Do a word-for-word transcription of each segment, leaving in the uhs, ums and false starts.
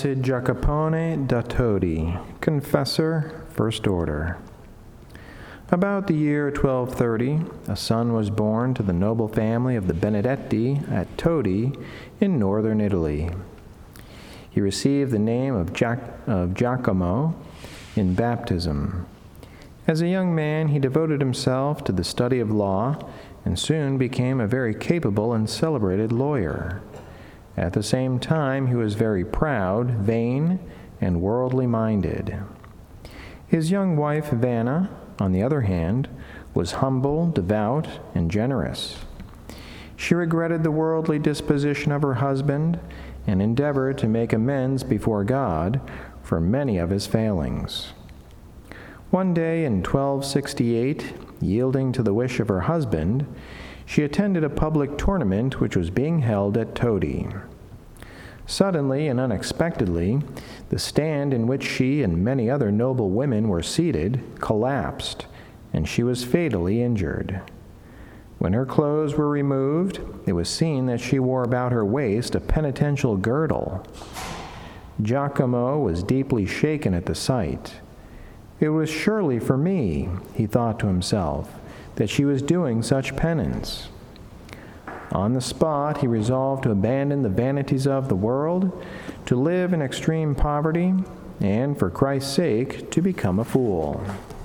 Blessed Jacopone da Todi, Confessor, First Order. About the year twelve thirty, a son was born to the noble family of the Benedetti at Todi in northern Italy. He received the name of, Giac- of Giacomo in baptism. As a young man, he devoted himself to the study of law and soon became a very capable and celebrated lawyer. At the same time, he was very proud, vain, and worldly minded. His young wife, Vanna, on the other hand, was humble, devout, and generous. She regretted the worldly disposition of her husband and endeavored to make amends before God for many of his failings. One day in twelve sixty-eight, yielding to the wish of her husband, she attended a public tournament which was being held at Todi. Suddenly and unexpectedly, the stand in which she and many other noble women were seated collapsed, and she was fatally injured. When her clothes were removed, it was seen that she wore about her waist a penitential girdle. Giacomo was deeply shaken at the sight. It was surely for me, he thought to himself, that she was doing such penance. On the spot, he resolved to abandon the vanities of the world, to live in extreme poverty, and, for Christ's sake, to become a fool.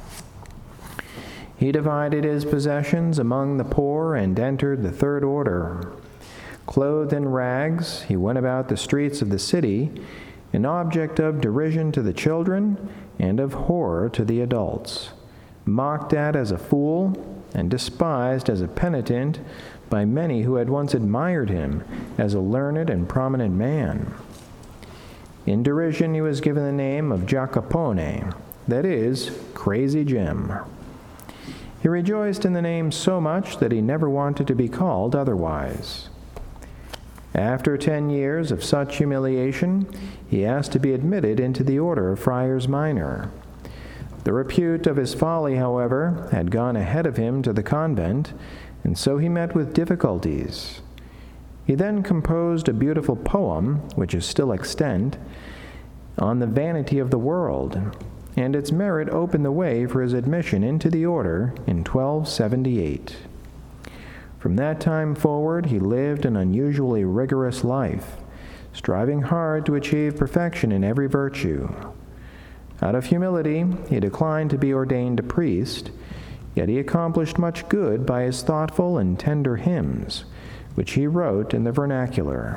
He divided his possessions among the poor and entered the Third Order. Clothed in rags, he went about the streets of the city, an object of derision to the children and of horror to the adults, mocked at as a fool and despised as a penitent by many who had once admired him as a learned and prominent man. In derision, he was given the name of Giacopone, that is, Crazy Jim. He rejoiced in the name so much that he never wanted to be called otherwise. After ten years of such humiliation, he asked to be admitted into the order of Friars Minor. The repute of his folly, however, had gone ahead of him to the convent, and so he met with difficulties. He then composed a beautiful poem, which is still extant, on the vanity of the world, and its merit opened the way for his admission into the order in twelve seventy-eight. From that time forward, he lived an unusually rigorous life, striving hard to achieve perfection in every virtue. Out of humility, he declined to be ordained a priest, yet he accomplished much good by his thoughtful and tender hymns, which he wrote in the vernacular.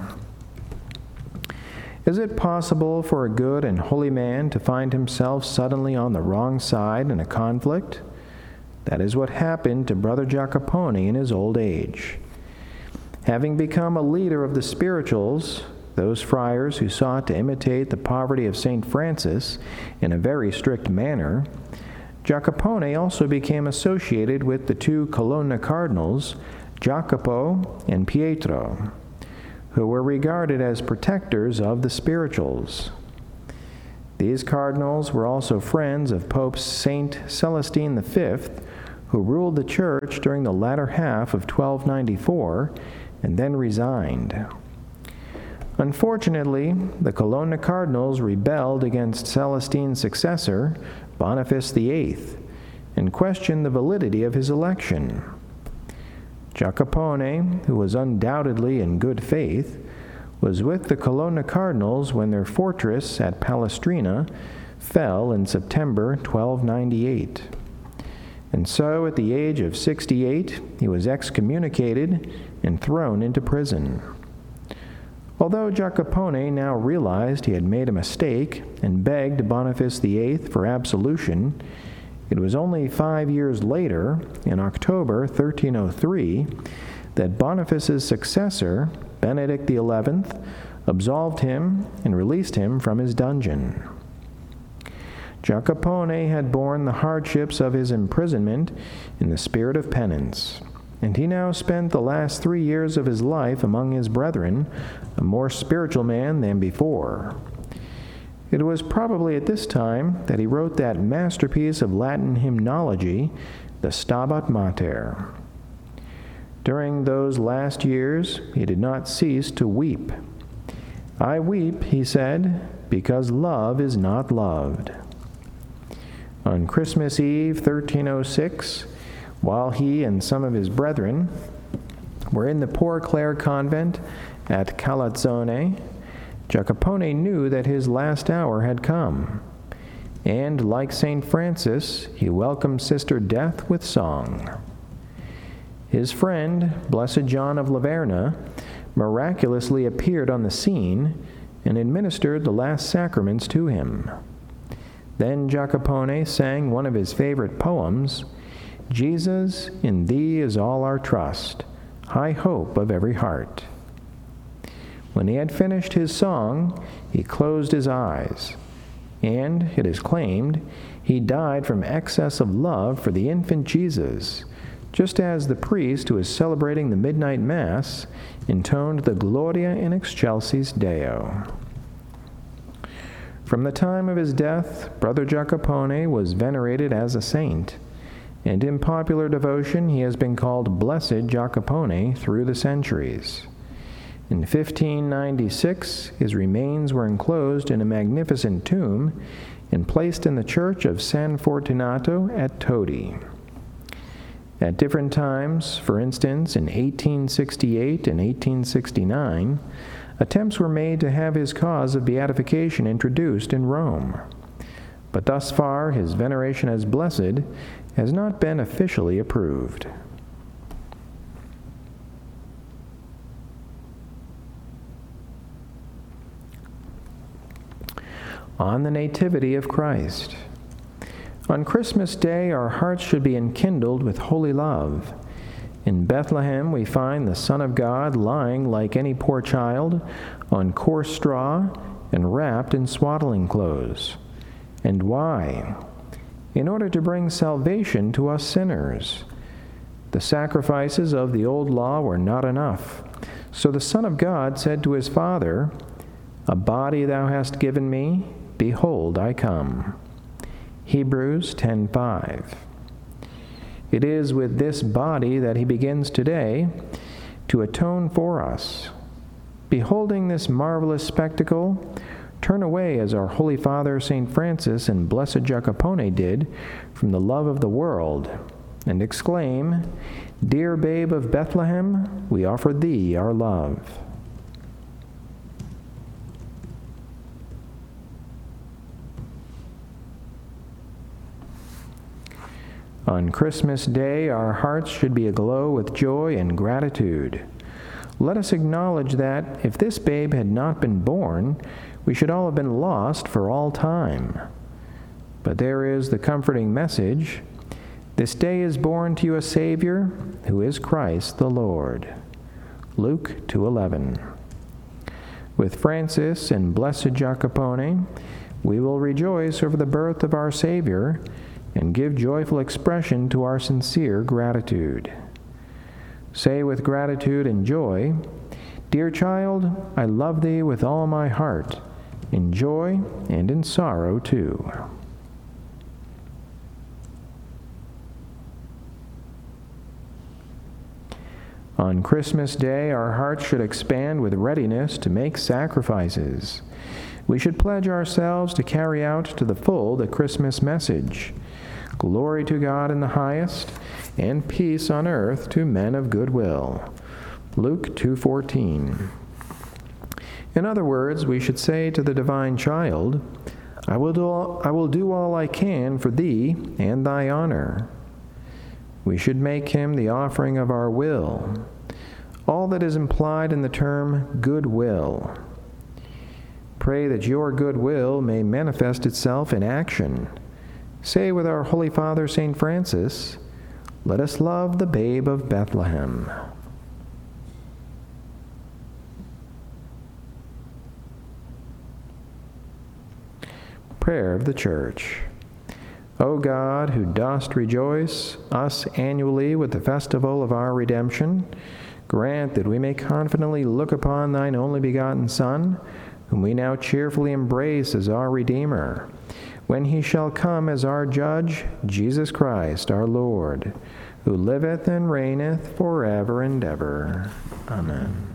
Is it possible for a good and holy man to find himself suddenly on the wrong side in a conflict? That is what happened to Brother Giacopone in his old age. Having become a leader of the spirituals, those friars who sought to imitate the poverty of Saint Francis in a very strict manner, Giacopone also became associated with the two Colonna cardinals, Jacopo and Pietro, who were regarded as protectors of the spirituals. These cardinals were also friends of Pope Saint Celestine the Fifth, who ruled the church during the latter half of twelve ninety-four and then resigned. Unfortunately, the Colonna cardinals rebelled against Celestine's successor, Boniface the Eighth, and questioned the validity of his election. Giacopone, who was undoubtedly in good faith, was with the Colonna cardinals when their fortress at Palestrina fell in September twelve ninety-eight. And so, at the age of sixty-eight, he was excommunicated and thrown into prison. Although Giacopone now realized he had made a mistake and begged Boniface the Eighth for absolution, it was only five years later, in October thirteen oh three, that Boniface's successor, Benedict the Eleventh, absolved him and released him from his dungeon. Giacopone had borne the hardships of his imprisonment in the spirit of penance, and he now spent the last three years of his life among his brethren, a more spiritual man than before. It was probably at this time that he wrote that masterpiece of Latin hymnology, the Stabat Mater. During those last years, he did not cease to weep. "I weep," he said, because love is not loved. On Christmas Eve, thirteen oh six, while he and some of his brethren were in the Poor Clare convent at Calazzone, Jacopone knew that his last hour had come, and like Saint Francis, he welcomed Sister Death with song. His friend, Blessed John of Laverna, miraculously appeared on the scene and administered the last sacraments to him. Then Jacopone sang one of his favorite poems, Jesus, in thee is all our trust, high hope of every heart. When he had finished his song, he closed his eyes, and, it is claimed, he died from excess of love for the infant Jesus, just as the priest who was celebrating the midnight Mass intoned the Gloria in excelsis Deo. From the time of his death, Brother Jacopone was venerated as a saint, and in popular devotion he has been called Blessed Jacopone through the centuries. In fifteen ninety-six, his remains were enclosed in a magnificent tomb and placed in the church of San Fortunato at Todi. At different times, for instance in eighteen sixty-eight and eighteen sixty-nine, attempts were made to have his cause of beatification introduced in Rome. But thus far, his veneration as blessed has not been officially approved. On the Nativity of Christ. On Christmas Day, our hearts should be enkindled with holy love. In Bethlehem, we find the Son of God lying like any poor child on coarse straw and wrapped in swaddling clothes. And why? In order to bring salvation to us sinners. The sacrifices of the old law were not enough. So the Son of God said to his Father, "A body thou hast given me, behold, I come." Hebrews ten five. It is with this body that he begins today to atone for us. Beholding this marvelous spectacle, turn away as our Holy Father Saint Francis and Blessed Jacopone did from the love of the world, and exclaim, "Dear babe of Bethlehem, we offer thee our love." On Christmas Day, our hearts should be aglow with joy and gratitude. Let us acknowledge that if this babe had not been born, we should all have been lost for all time. But there is the comforting message, this day is born to you a Savior, who is Christ the Lord. Luke two eleven. With Francis and Blessed Jacopone, we will rejoice over the birth of our Savior, and give joyful expression to our sincere gratitude. Say with gratitude and joy, "Dear child, I love thee with all my heart, in joy and in sorrow too." On Christmas Day, our hearts should expand with readiness to make sacrifices. We should pledge ourselves to carry out to the full the Christmas message. Glory to God in the highest, and peace on earth to men of good will. Luke two fourteen. In other words, we should say to the divine child, I will do all, I will do all I can for thee and thy honor. We should make him the offering of our will, all that is implied in the term goodwill. Pray that your goodwill may manifest itself in action. Say with our Holy Father Saint Francis, let us love the babe of Bethlehem. Prayer of the Church. O God, who dost rejoice us annually with the festival of our redemption, grant that we may confidently look upon thine only begotten Son, whom we now cheerfully embrace as our Redeemer, when he shall come as our Judge, Jesus Christ our Lord, who liveth and reigneth forever and ever. Amen.